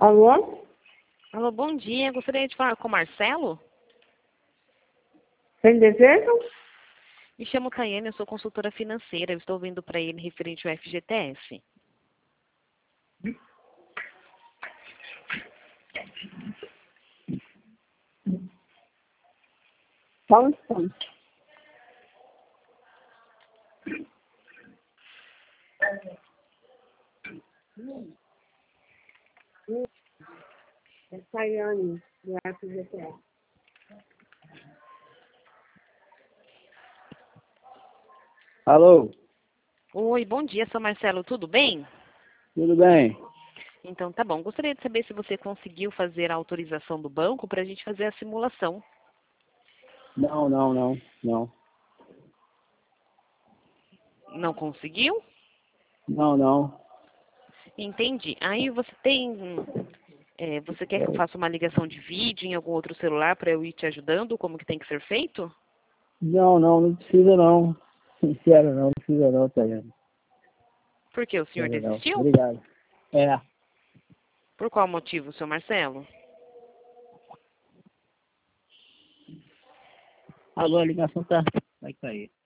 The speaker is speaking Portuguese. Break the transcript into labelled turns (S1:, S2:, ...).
S1: Alô?
S2: Alô, bom dia. Gostaria de falar com o Marcelo?
S1: Tem desejo?
S2: Me chamo Tayane, eu sou consultora financeira. Eu estou vindo para ele referente ao FGTS.
S1: Só um instante. É Tayane, do FGTS.
S3: Alô,
S2: Oi, bom dia, seu Marcelo. Tudo bem?
S3: tudo bem?
S2: Então, tá bom. Gostaria de saber se você conseguiu fazer a autorização do banco para a gente fazer a simulação.
S3: Não.
S2: Não conseguiu?
S3: Não.
S2: Entendi. Aí você tem... você quer que eu faça uma ligação de vídeo em algum outro celular para eu ir te ajudando? Como que tem que ser feito?
S3: Não precisa não. Sincero, não precisa não, Tayane.
S2: Por que o senhor
S3: Precisa não.
S2: desistiu?
S3: Obrigado. É.
S2: Por qual motivo, seu Marcelo?
S3: Alô, a ligação vai cair.